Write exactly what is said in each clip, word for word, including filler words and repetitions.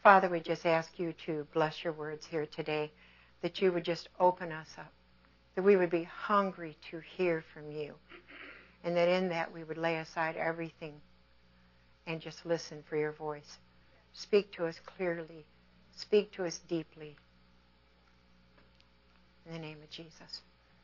Father, we just ask you to bless your words here today, that you would just open us up, that we would be hungry to hear from you, and that in that we would lay aside everything and just listen for your voice. Speak to us clearly. Speak to us deeply. In the name of Jesus.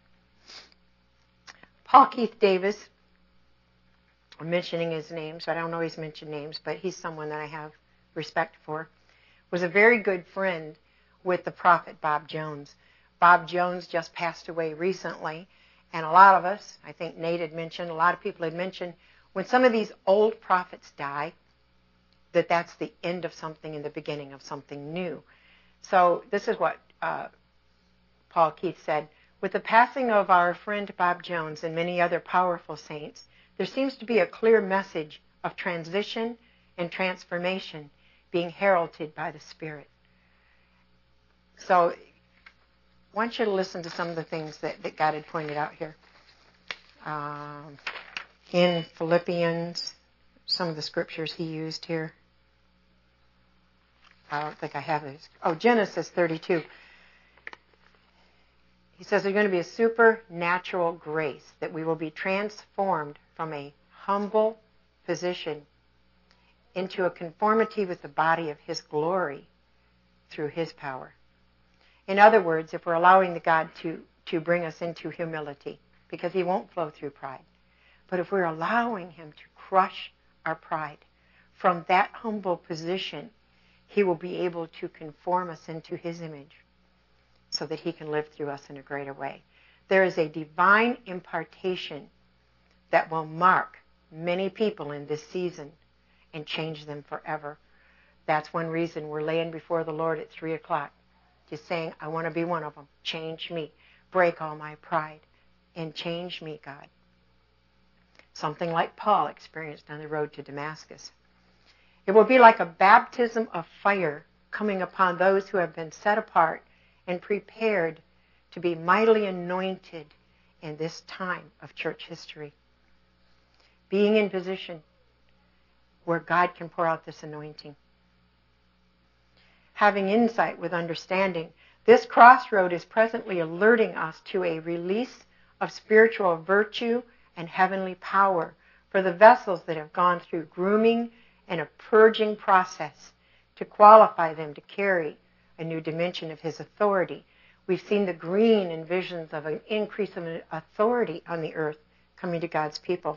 Paul Keith Davis, I'm mentioning his name, so I don't always mention names, but he's someone that I have respect for, was a very good friend with the prophet Bob Jones. Bob Jones just passed away recently, and a lot of us, I think Nate had mentioned, a lot of people had mentioned, when some of these old prophets die, that that's the end of something and the beginning of something new. So this is what uh, Paul Keith said. With the passing of our friend Bob Jones and many other powerful saints, there seems to be a clear message of transition and transformation being heralded by the Spirit. So I want you to listen to some of the things that, that God had pointed out here. Um, in Philippians, some of the scriptures he used here. I don't think I have this. Oh, Genesis thirty-two. He says there's going to be a supernatural grace, that we will be transformed from a humble position into a conformity with the body of his glory through his power. In other words, if we're allowing the God to, to bring us into humility, because he won't flow through pride, but if we're allowing him to crush our pride, from that humble position, he will be able to conform us into his image so that he can live through us in a greater way. There is a divine impartation that will mark many people in this season and change them forever. That's one reason we're laying before the Lord at three o'clock, just saying, I want to be one of them. Change me. Break all my pride and change me, God. Something like Paul experienced on the road to Damascus. It will be like a baptism of fire coming upon those who have been set apart and prepared to be mightily anointed in this time of church history. Being in position where God can pour out this anointing. Having insight with understanding, this crossroad is presently alerting us to a release of spiritual virtue and heavenly power for the vessels that have gone through grooming and a purging process to qualify them to carry a new dimension of his authority. We've seen the green in visions of an increase of authority on the earth coming to God's people.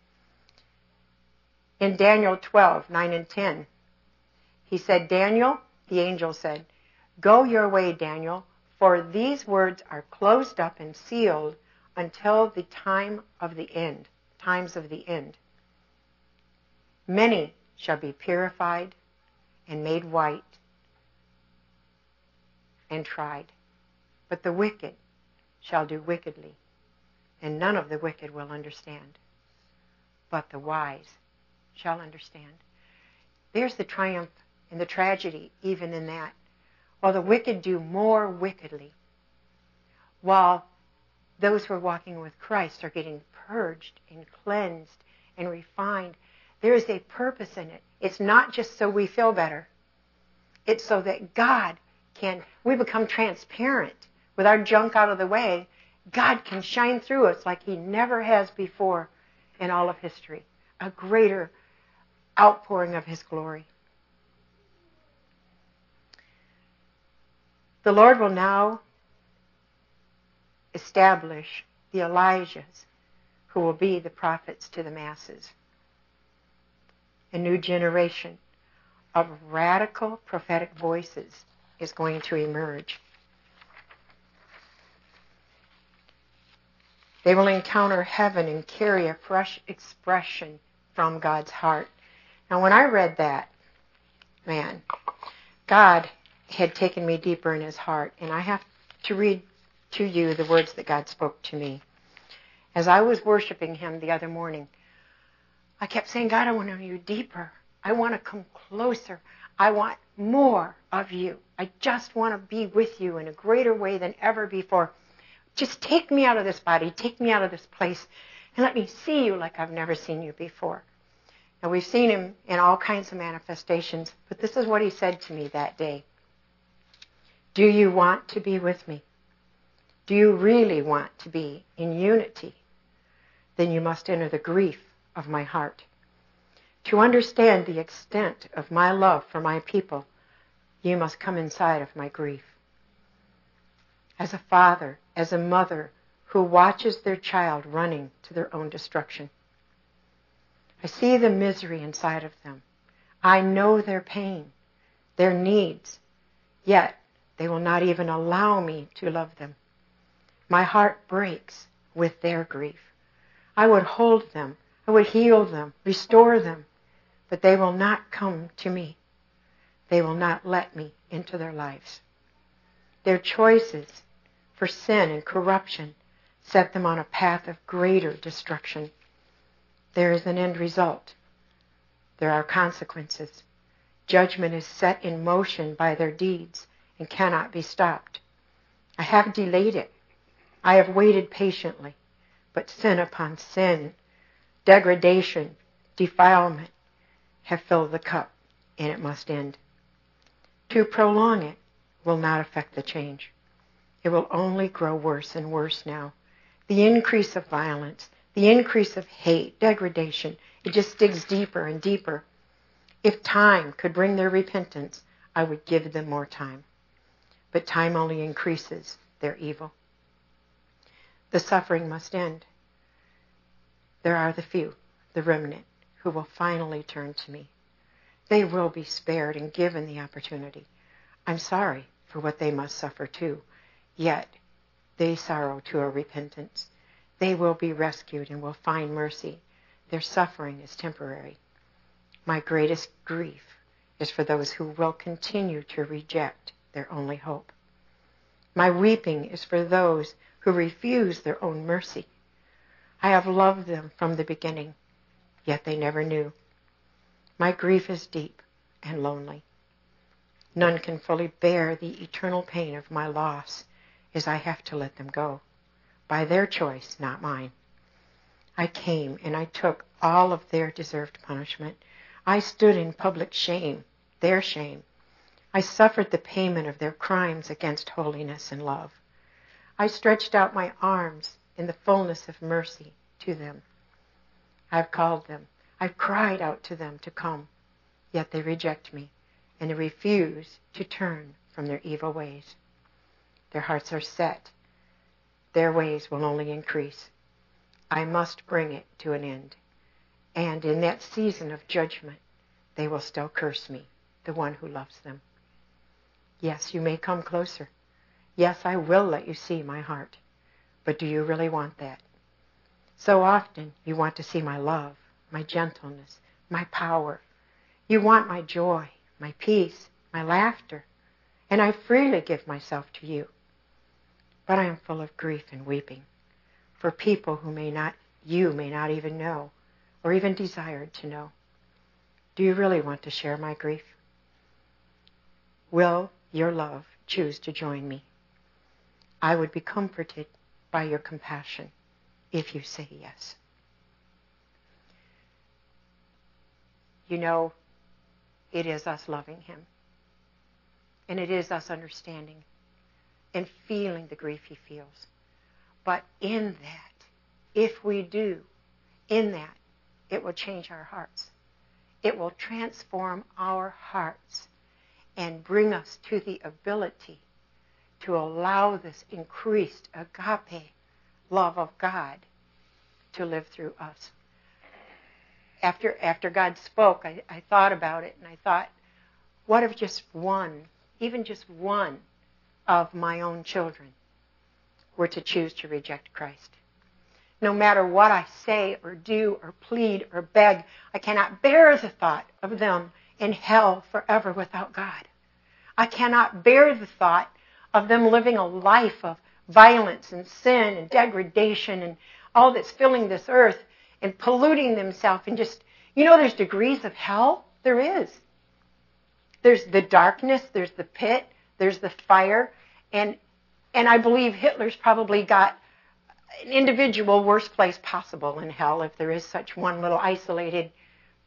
In Daniel twelve, nine and ten, he said, Daniel, the angel said, go your way, Daniel, for these words are closed up and sealed until the time of the end, times of the end. Many shall be purified and made white and tried, but the wicked shall do wickedly, and none of the wicked will understand, but the wise shall understand. There's the triumph and the tragedy even in that. While the wicked do more wickedly, while those who are walking with Christ are getting purged and cleansed and refined, there is a purpose in it. It's not just so we feel better. It's so that God can, we become transparent with our junk out of the way. God can shine through us like he never has before in all of history. A greater outpouring of his glory. The Lord will now establish the Elijahs who will be the prophets to the masses. A new generation of radical prophetic voices is going to emerge. They will encounter heaven and carry a fresh expression from God's heart. Now, when I read that, man, God had taken me deeper in his heart, and I have to read to you the words that God spoke to me. As I was worshiping him the other morning, I kept saying, God, I want to know you deeper. I want to come closer. I want more of you. I just want to be with you in a greater way than ever before. Just take me out of this body, take me out of this place, and let me see you like I've never seen you before. And we've seen him in all kinds of manifestations, but this is what he said to me that day. Do you want to be with me? Do you really want to be in unity? Then you must enter the grief of my heart. To understand the extent of my love for my people, you must come inside of my grief. As a father, as a mother who watches their child running to their own destruction, I see the misery inside of them. I know their pain, their needs, yet they will not even allow me to love them. My heart breaks with their grief. I would hold them, I would heal them, restore them, but they will not come to me. They will not let me into their lives. Their choices for sin and corruption set them on a path of greater destruction. There is an end result. There are consequences. Judgment is set in motion by their deeds and cannot be stopped. I have delayed it. I have waited patiently, but sin upon sin, degradation, defilement have filled the cup, and it must end. To prolong it will not affect the change. It will only grow worse and worse now. The increase of violence, the increase of hate, degradation, it just digs deeper and deeper. If time could bring their repentance, I would give them more time. But time only increases their evil. The suffering must end. There are the few, the remnant, who will finally turn to me. They will be spared and given the opportunity. I'm sorry for what they must suffer too, yet they sorrow to a repentance. They will be rescued and will find mercy. Their suffering is temporary. My greatest grief is for those who will continue to reject their only hope. My weeping is for those who refuse their own mercy. I have loved them from the beginning, yet they never knew. My grief is deep and lonely. None can fully bear the eternal pain of my loss, as I have to let them go, by their choice, not mine. I came and I took all of their deserved punishment. I stood in public shame, their shame. I suffered the payment of their crimes against holiness and love. I stretched out my arms in the fullness of mercy to them. I've called them. I've cried out to them to come, yet they reject me, and they refuse to turn from their evil ways. Their hearts are set. Their ways will only increase. I must bring it to an end. And in that season of judgment, they will still curse me, the one who loves them. Yes, you may come closer. Yes, I will let you see my heart. But do you really want that? So often you want to see my love, my gentleness, my power. You want my joy, my peace, my laughter. And I freely give myself to you. But I am full of grief and weeping for people who may not, you may not even know or even desired to know. Do you really want to share my grief? Will your love choose to join me? I would be comforted by your compassion if you say yes. You know, it is us loving him. And it is us understanding and feeling the grief he feels. But in that, if we do, in that, it will change our hearts. It will transform our hearts and bring us to the ability to allow this increased agape love of God to live through us. After, after God spoke, I, I thought about it, and I thought, what if just one, even just one of my own children were to choose to reject Christ? No matter what I say or do or plead or beg, I cannot bear the thought of them in hell forever without God. I cannot bear the thought of them living a life of violence and sin and degradation and all that's filling this earth and polluting themselves and just, you know, there's degrees of hell. There is. There's the darkness, there's the pit, there's the fire, and and I believe Hitler's probably got an individual worst place possible in hell if there is such one little isolated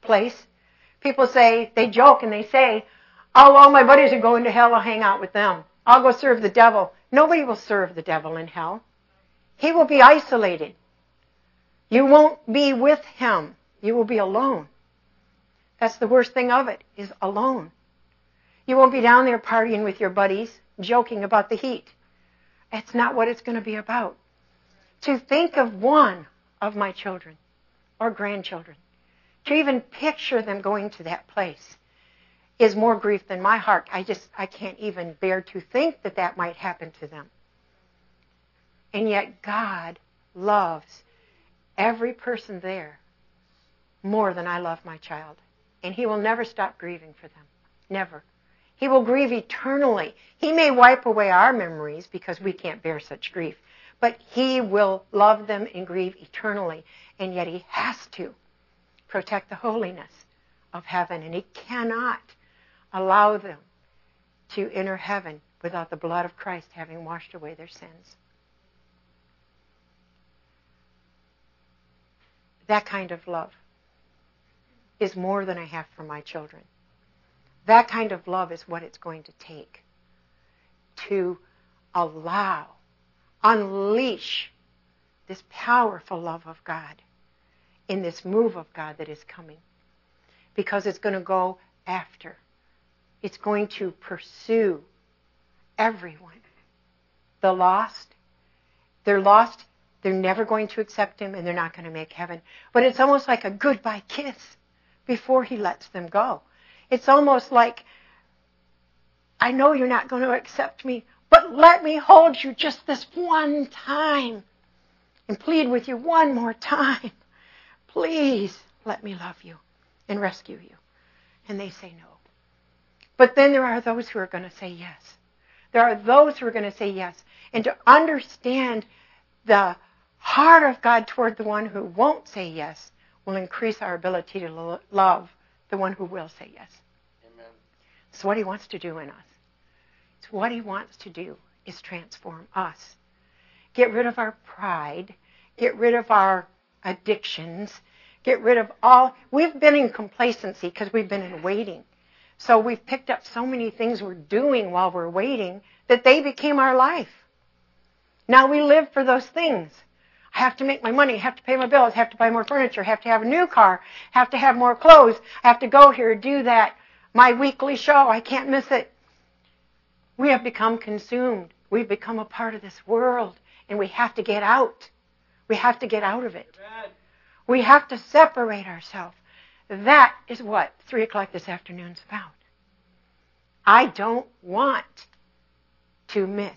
place. People say, they joke and they say, oh, all my buddies are going to hell, I'll hang out with them. I'll go serve the devil. Nobody will serve the devil in hell. He will be isolated. You won't be with him. You will be alone. That's the worst thing of it, is alone. You won't be down there partying with your buddies, joking about the heat. That's not what it's going to be about. To think of one of my children or grandchildren, to even picture them going to that place, is more grief than my heart. I just, I can't even bear to think that that might happen to them. And yet God loves every person there more than I love my child. And he will never stop grieving for them. Never. He will grieve eternally. He may wipe away our memories because we can't bear such grief. But he will love them and grieve eternally. And yet he has to protect the holiness of heaven. And he cannot allow them to enter heaven without the blood of Christ having washed away their sins. That kind of love is more than I have for my children. That kind of love is what it's going to take to allow, unleash this powerful love of God in this move of God that is coming. Because it's going to go after. It's going to pursue everyone. The lost, they're lost, they're never going to accept him, and they're not going to make heaven. But it's almost like a goodbye kiss before he lets them go. It's almost like, I know you're not going to accept me, but let me hold you just this one time and plead with you one more time. Please let me love you and rescue you. And they say no. But then there are those who are going to say yes. There are those who are going to say yes. And to understand the heart of God toward the one who won't say yes will increase our ability to lo- love the one who will say yes. Amen. It's what he wants to do in us. It's what he wants to do is transform us. Get rid of our pride. Get rid of our addictions. Get rid of all... We've been in complacency because we've been in waiting. So we've picked up so many things we're doing while we're waiting that they became our life. Now we live for those things. I have to make my money, I have to pay my bills, I have to buy more furniture, I have to have a new car, I have to have more clothes, I have to go here, do that. My weekly show, I can't miss it. We have become consumed. We've become a part of this world, and we have to get out. We have to get out of it. Amen. We have to separate ourselves. That is what three o'clock this afternoon is about. I don't want to miss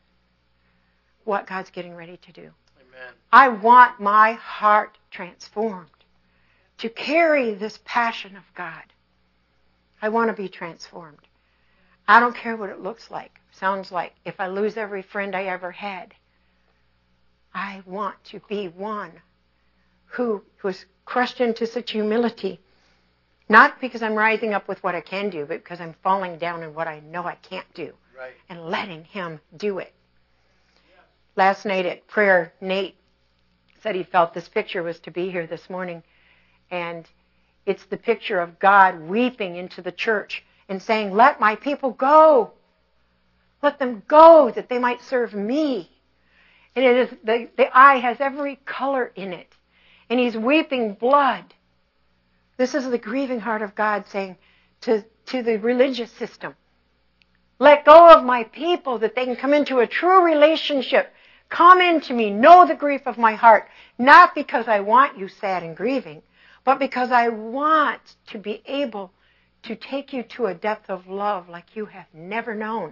what God's getting ready to do. Amen. I want my heart transformed to carry this passion of God. I want to be transformed. I don't care what it looks like, sounds like. If I lose every friend I ever had, I want to be one who was crushed into such humility. Not because I'm rising up with what I can do, but because I'm falling down in what I know I can't do. Right. And letting him do it. Yeah. Last night at prayer, Nate said he felt this picture was to be here this morning. And it's the picture of God weeping into the church and saying, let my people go. Let them go that they might serve me. And it is the, the eye has every color in it. And he's weeping blood. This is the grieving heart of God saying to, to the religious system, let go of my people that they can come into a true relationship. Come into me. Know the grief of my heart. Not because I want you sad and grieving, but because I want to be able to take you to a depth of love like you have never known.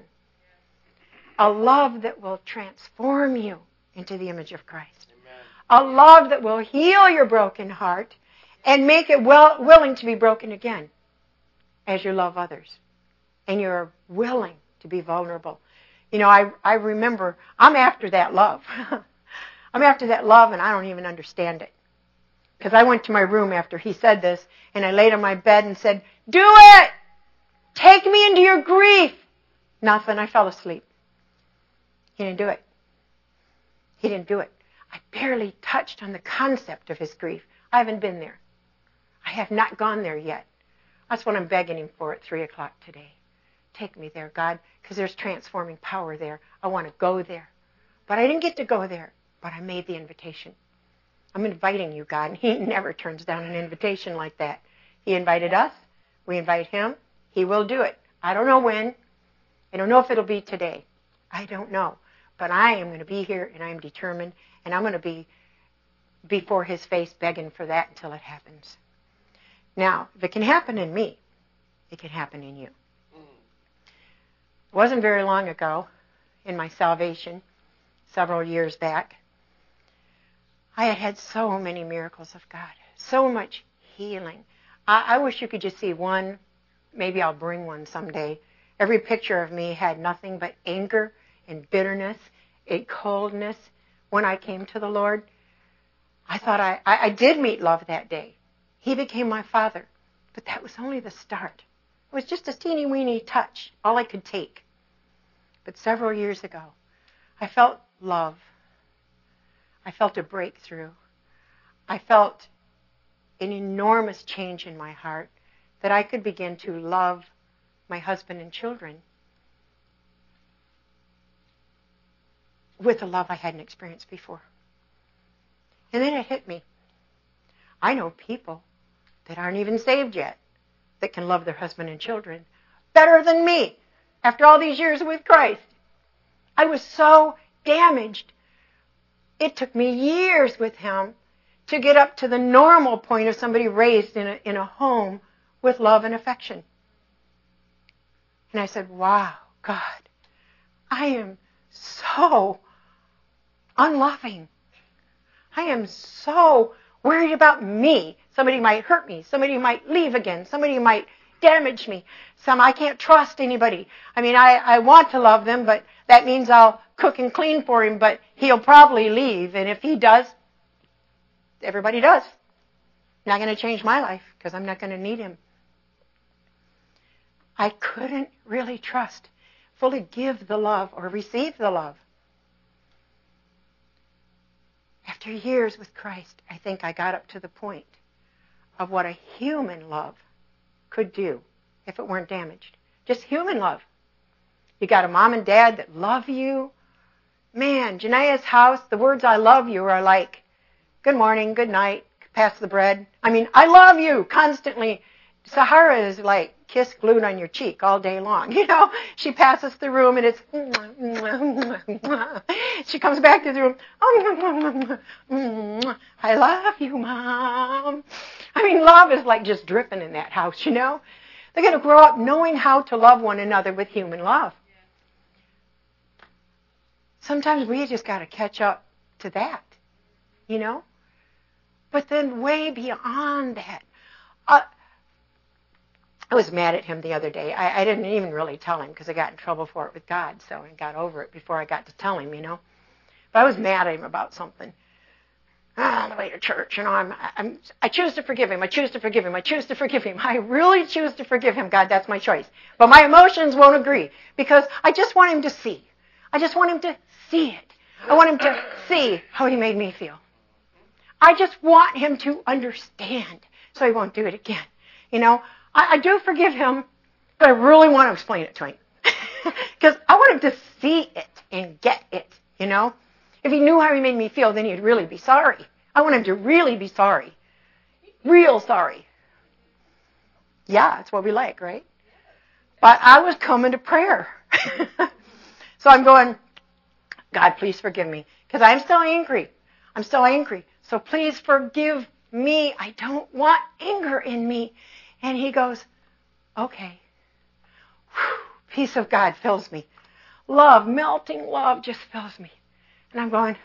A love that will transform you into the image of Christ. Amen. A love that will heal your broken heart and make it well, willing to be broken again as you love others. And you're willing to be vulnerable. You know, I, I remember, I'm after that love. I'm after that love and I don't even understand it. Because I went to my room after he said this and I laid on my bed and said, do it! Take me into your grief! Nothing, I fell asleep. He didn't do it. He didn't do it. I barely touched on the concept of his grief. I haven't been there. I have not gone there yet. That's what I'm begging him for at three o'clock today. Take me there, God, because there's transforming power there. I want to go there. But I didn't get to go there, but I made the invitation. I'm inviting you, God, and he never turns down an invitation like that. He invited us. We invite him. He will do it. I don't know when. I don't know if it'll be today. I don't know. But I am going to be here, and I am determined, and I'm going to be before his face begging for that until it happens. Now, if it can happen in me, it can happen in you. It wasn't very long ago in my salvation, several years back, I had had so many miracles of God, so much healing. I, I wish you could just see one. Maybe I'll bring one someday. Every picture of me had nothing but anger and bitterness and coldness when I came to the Lord. I thought I, I, I did meet love that day. He became my father. But that was only the start. It was just a teeny weeny touch, all I could take. But several years ago, I felt love. I felt a breakthrough. I felt an enormous change in my heart that I could begin to love my husband and children with a love I hadn't experienced before. And then it hit me. I know people that aren't even saved yet that can love their husband and children better than me after all these years with Christ. I was so damaged. It took me years with him to get up to the normal point of somebody raised in a, in a home with love and affection. And I said, wow, God, I am so unloving. I am so worried about me. Somebody might hurt me. Somebody might leave again. Somebody might damage me. Some I can't trust anybody. I mean, I, I want to love them, but that means I'll cook and clean for him, but he'll probably leave. And if he does, everybody does. Not going to change my life because I'm not going to need him. I couldn't really trust, fully give the love or receive the love. After years with Christ, I think I got up to the point of what a human love could do if it weren't damaged. Just human love. You got a mom and dad that love you. Man, Jania's house, the words I love you are like, good morning, good night, pass the bread. I mean, I love you constantly. Sahara is like kiss glued on your cheek all day long. You know, she passes the room and it's, she comes back to the room, I love you, Mom. I mean, love is like just dripping in that house, you know. They're going to grow up knowing how to love one another with human love. Sometimes we just got to catch up to that, you know. But then way beyond that, uh, I was mad at him the other day. I, I didn't even really tell him because I got in trouble for it with God, so I got over it before I got to tell him, you know. But I was mad at him about something. On the way to church, you know, I'm, I'm, I choose to forgive him. I choose to forgive him. I choose to forgive him. I really choose to forgive him, God. That's my choice. But my emotions won't agree because I just want him to see. I just want him to see it. I want him to see how he made me feel. I just want him to understand so he won't do it again. You know, I, I do forgive him, but I really want to explain it to him because I want him to see it and get it, you know. If he knew how he made me feel, then he'd really be sorry. I want him to really be sorry. Real sorry. Yeah, that's what we like, right? But I was coming to prayer. So I'm going, God, please forgive me. Because I'm still angry. I'm still angry. So please forgive me. I don't want anger in me. And he goes, okay. Whew, peace of God fills me. Love, melting love just fills me. And I'm going,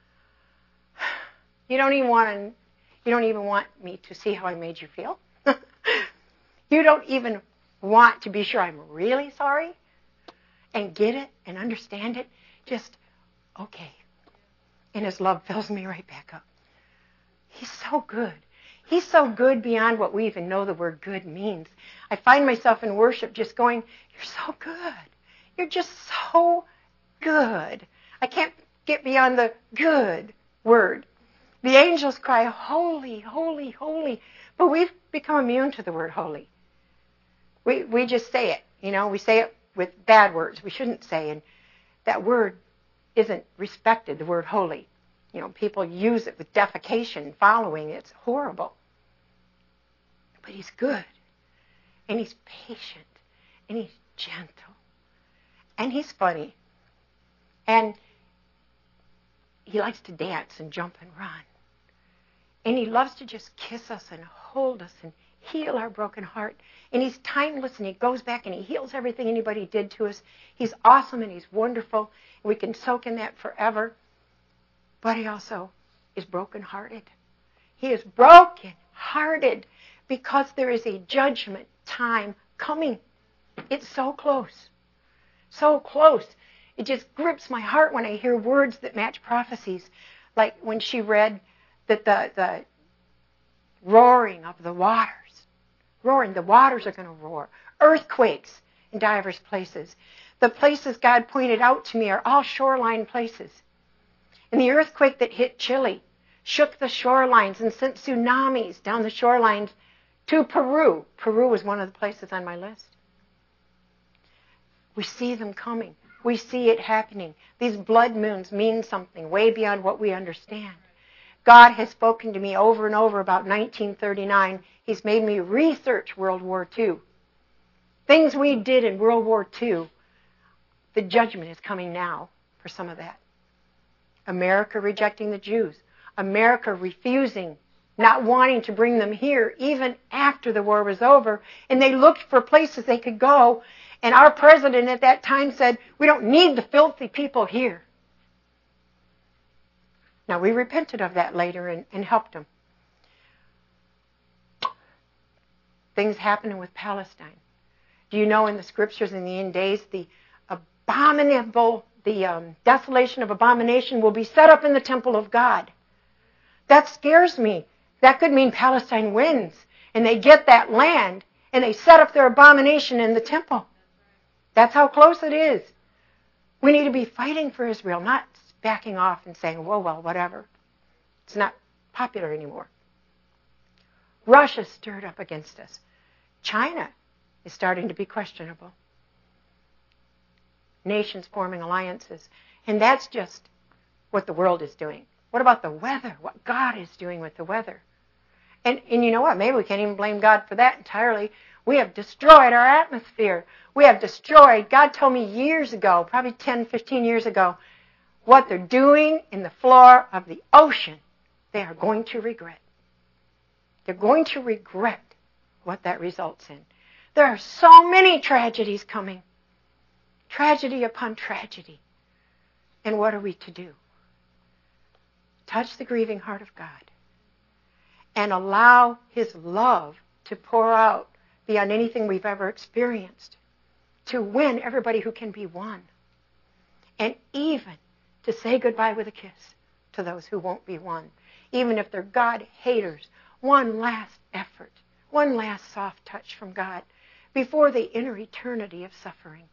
you don't even want to, you don't even want me to see how I made you feel? You don't even want to be sure I'm really sorry and get it and understand it? Just, okay. And his love fills me right back up. He's so good. He's so good beyond what we even know the word good means. I find myself in worship just going, you're so good. You're just so good. I can't get beyond the good word. The angels cry, holy, holy, holy. But we've become immune to the word holy. We we just say it, you know, we say it with bad words we shouldn't say, and that word isn't respected, the word holy. You know, people use it with defecation, following. It's horrible. But he's good, and he's patient, and he's gentle, and he's funny, and he likes to dance and jump and run. And he loves to just kiss us and hold us and heal our broken heart. And he's timeless, and he goes back and he heals everything anybody did to us. He's awesome and he's wonderful. And we can soak in that forever. But he also is brokenhearted. He is brokenhearted because there is a judgment time coming. It's so close. So close. It just grips my heart when I hear words that match prophecies. Like when she read that the, the roaring of the waters, roaring, the waters are going to roar. Earthquakes in diverse places. The places God pointed out to me are all shoreline places. And the earthquake that hit Chile shook the shorelines and sent tsunamis down the shorelines to Peru. Peru was one of the places on my list. We see them coming. We see it happening. These blood moons mean something way beyond what we understand. God has spoken to me over and over about nineteen thirty-nine. He's made me research World War Two. Things we did in World War Two, the judgment is coming now for some of that. America rejecting the Jews. America refusing, not wanting to bring them here even after the war was over. And they looked for places they could go. And our president at that time said, we don't need the filthy people here. Now, we repented of that later and, and helped them. Things happening with Palestine. Do you know in the scriptures in the end days, the abominable, the um, desolation of abomination will be set up in the temple of God? That scares me. That could mean Palestine wins, and they get that land, and they set up their abomination in the temple. That's how close it is. We need to be fighting for Israel, not backing off and saying, well, well, whatever. It's not popular anymore. Russia stirred up against us. China is starting to be questionable. Nations forming alliances. And that's just what the world is doing. What about the weather? What God is doing with the weather? And, and you know what? Maybe we can't even blame God for that entirely. We have destroyed our atmosphere. We have destroyed, God told me years ago, probably ten, fifteen years ago, what they're doing in the floor of the ocean, they are going to regret. They're going to regret what that results in. There are so many tragedies coming. Tragedy upon tragedy. And what are we to do? Touch the grieving heart of God and allow His love to pour out beyond anything we've ever experienced, to win everybody who can be won, and even to say goodbye with a kiss to those who won't be won, even if they're God haters. One last effort, one last soft touch from God before they enter eternity of suffering.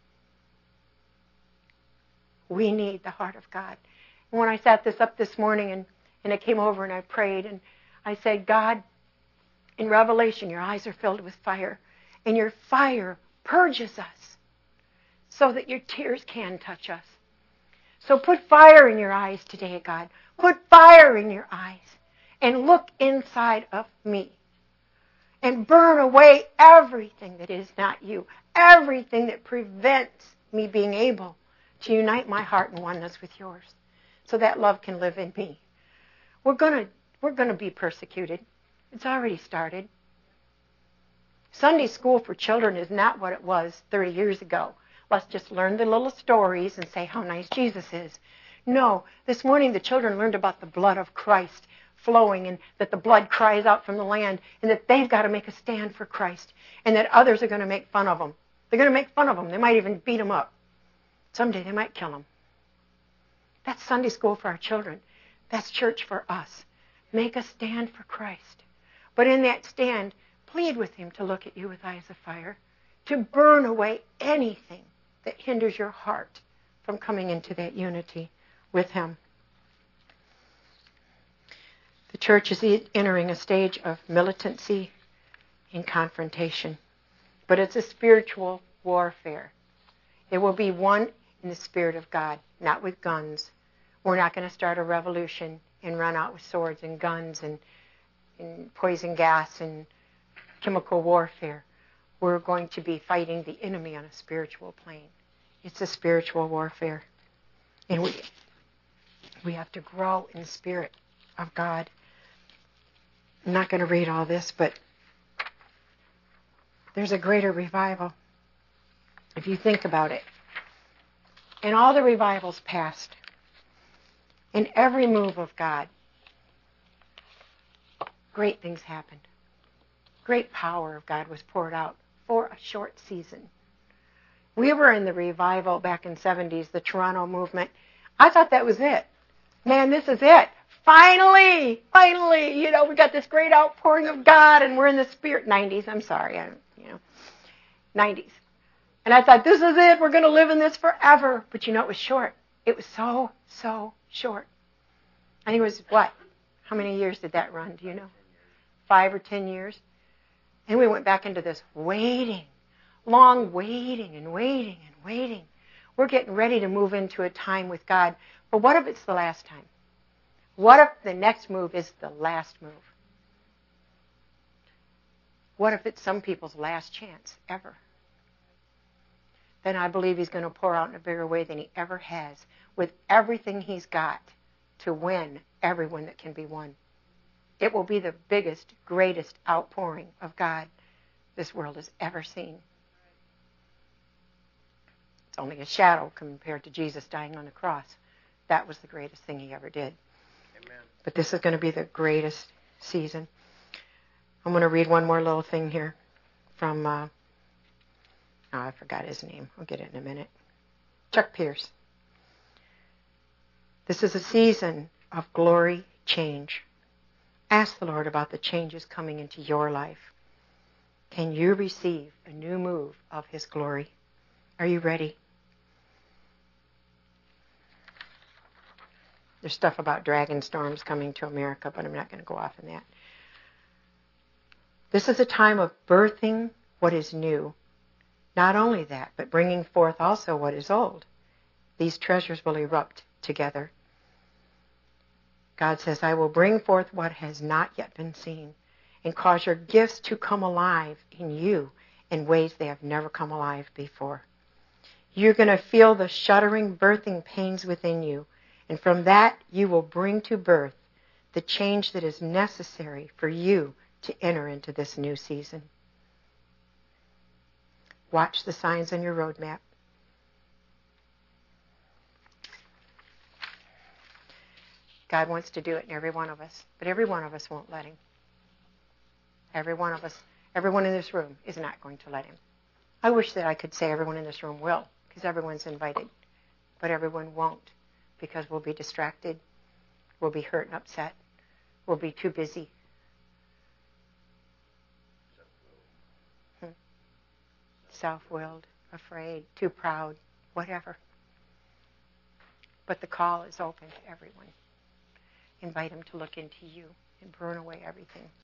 We need the heart of God. And when I sat this up this morning and, and I came over and I prayed and I said, God, in Revelation, your eyes are filled with fire, and your fire purges us so that your tears can touch us. So put fire in your eyes today, God. Put fire in your eyes and look inside of me and burn away everything that is not you, everything that prevents me being able to unite my heart in oneness with yours so that love can live in me. We're going to we're going to be persecuted. It's already started. Sunday school for children is not what it was thirty years ago. Let's just learn the little stories and say how nice Jesus is. No, this morning the children learned about the blood of Christ flowing and that the blood cries out from the land and that they've got to make a stand for Christ and that others are going to make fun of them. They're going to make fun of them. They might even beat them up. Someday they might kill them. That's Sunday school for our children. That's church for us. Make a stand for Christ. But in that stand, plead with Him to look at you with eyes of fire, to burn away anything that hinders your heart from coming into that unity with Him. The church is entering a stage of militancy and confrontation. But it's a spiritual warfare. It will be won in the Spirit of God, not with guns. We're not going to start a revolution and run out with swords and guns and, and poison gas and chemical warfare. We're going to be fighting the enemy on a spiritual plane. It's a spiritual warfare. And we, we have to grow in the Spirit of God. I'm not going to read all this, but there's a greater revival, if you think about it. In all the revivals past, in every move of God, great things happened. Great power of God was poured out for a short season. We were in the revival back in the seventies, the Toronto movement. I thought that was it. Man, this is it. Finally, finally, you know, we got this great outpouring of God, and we're in the Spirit. nineties, I'm sorry, I, you know, nineties. And I thought, this is it. We're going to live in this forever. But you know, it was short. It was so, so short. I think it was, what? How many years did that run? Do you know? Five or ten years? And we went back into this waiting, long waiting and waiting and waiting. We're getting ready to move into a time with God. But what if it's the last time? What if the next move is the last move? What if it's some people's last chance ever? Then I believe he's going to pour out in a bigger way than he ever has, with everything he's got to win everyone that can be won. It will be the biggest, greatest outpouring of God this world has ever seen. It's only a shadow compared to Jesus dying on the cross. That was the greatest thing he ever did. Amen. But this is going to be the greatest season. I'm going to read one more little thing here from... Uh, Oh, I forgot his name. I'll get it in a minute. Chuck Pierce. This is a season of glory change. Ask the Lord about the changes coming into your life. Can you receive a new move of his glory? Are you ready? There's stuff about dragon storms coming to America, but I'm not going to go off on that. This is a time of birthing what is new. Not only that, but bringing forth also what is old. These treasures will erupt together. God says, I will bring forth what has not yet been seen and cause your gifts to come alive in you in ways they have never come alive before. You're going to feel the shuddering, birthing pains within you, and from that you will bring to birth the change that is necessary for you to enter into this new season. Watch the signs on your roadmap. God wants to do it in every one of us, but every one of us won't let him. Every one of us, everyone in this room is not going to let him. I wish that I could say everyone in this room will, because everyone's invited, but everyone won't, because we'll be distracted, we'll be hurt and upset, we'll be too busy. Self-willed, afraid, too proud, whatever. But the call is open to everyone. Invite him to look into you and burn away everything.